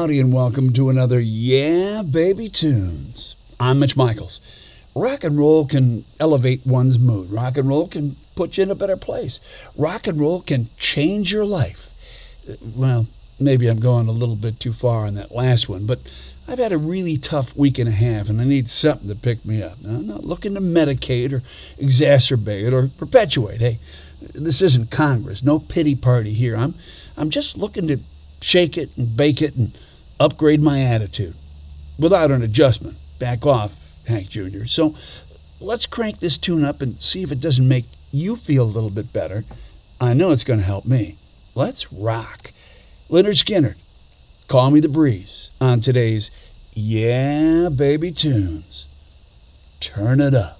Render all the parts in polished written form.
howdy, and welcome to another Yeah Baby Tunes. I'm Mitch Michaels. Rock and roll can elevate one's mood. Rock and roll can put you in a better place. Rock and roll can change your life. Well, maybe I'm going a little bit too far on that last one, but I've had a really tough week and a half, and I need something to pick me up. Now, I'm not looking to medicate or exacerbate or perpetuate. Hey, this isn't Congress. No pity party here. I'm just looking to shake it and bake it and upgrade my attitude without an adjustment. Back off, Hank Jr. So let's crank this tune up and see if it doesn't make you feel a little bit better. I know it's going to help me. Let's rock. Lynyrd Skynyrd, Call Me the Breeze, on today's Yeah Baby Tunes. Turn it up.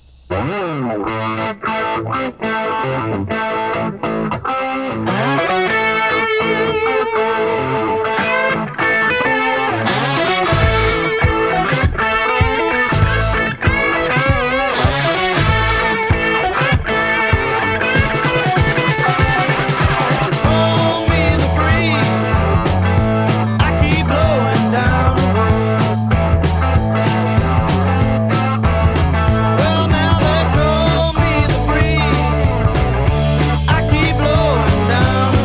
Down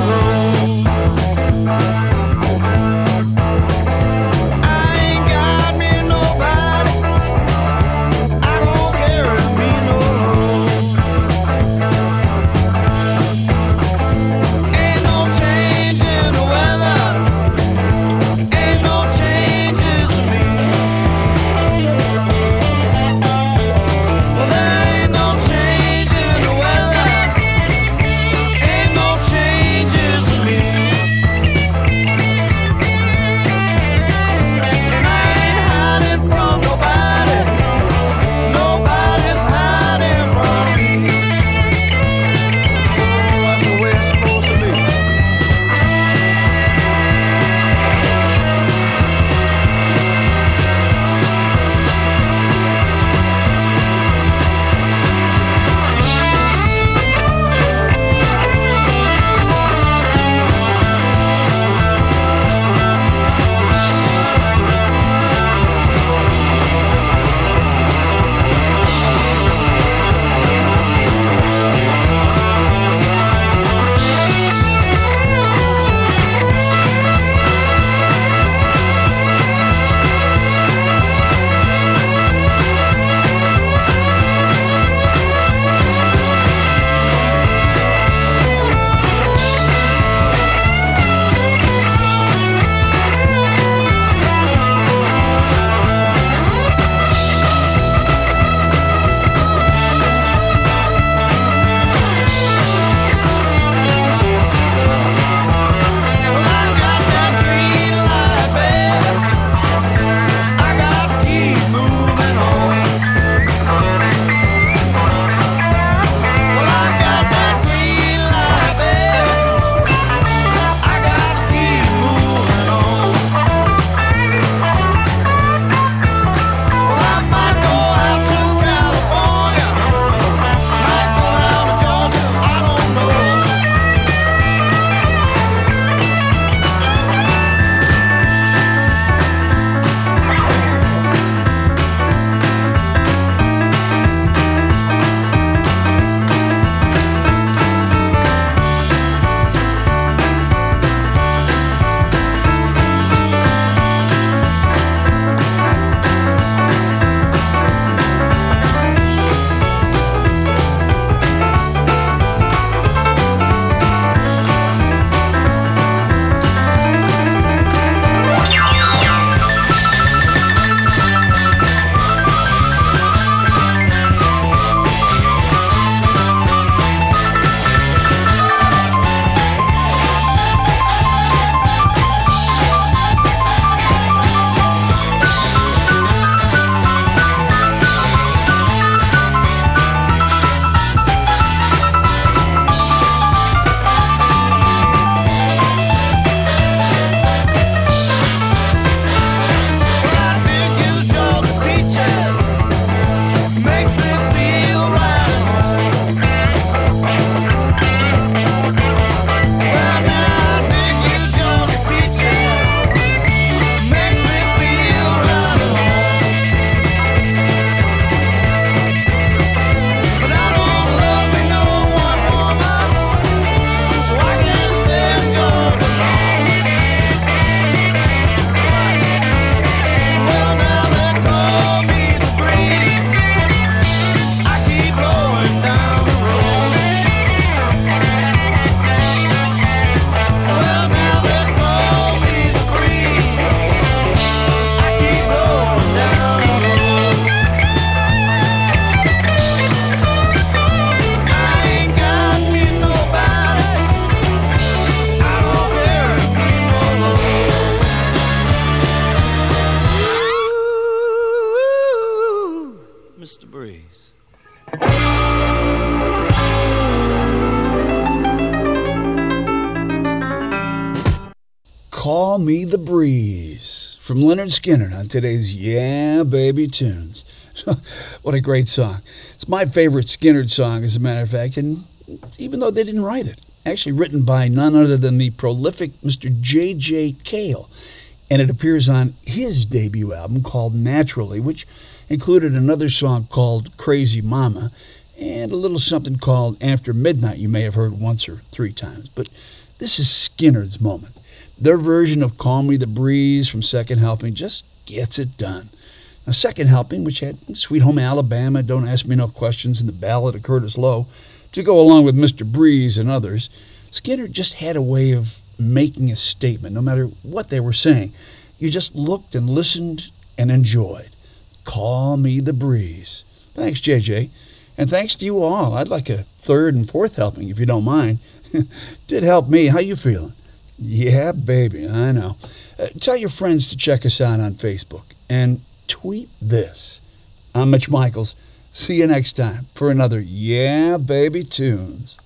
Me the Breeze from Leonard Skinner on today's Yeah Baby Tunes. What a great song. It's my favorite Skinner song, as a matter of fact, and even though they didn't write it. Actually written by none other than the prolific Mr. J.J. Cale, and it appears on his debut album called Naturally, which included another song called Crazy Mama and a little something called After Midnight you may have heard once or three times. But this is Skinner's moment. Their version of Call Me the Breeze from Second Helping just gets it done. Now, Second Helping, which had Sweet Home Alabama, Don't Ask Me No Questions, and the Ballad of Curtis Lowe to go along with Mr. Breeze and others, Skinner just had a way of making a statement no matter what they were saying. You just looked and listened and enjoyed. Call Me the Breeze. Thanks, JJ. And thanks to you all. I'd like a third and fourth helping, if you don't mind. Did help me. How you feeling? Yeah, baby, I know. Tell your friends to check us out on Facebook. And tweet this. I'm Mitch Michaels. See you next time for another Yeah Baby Tunes.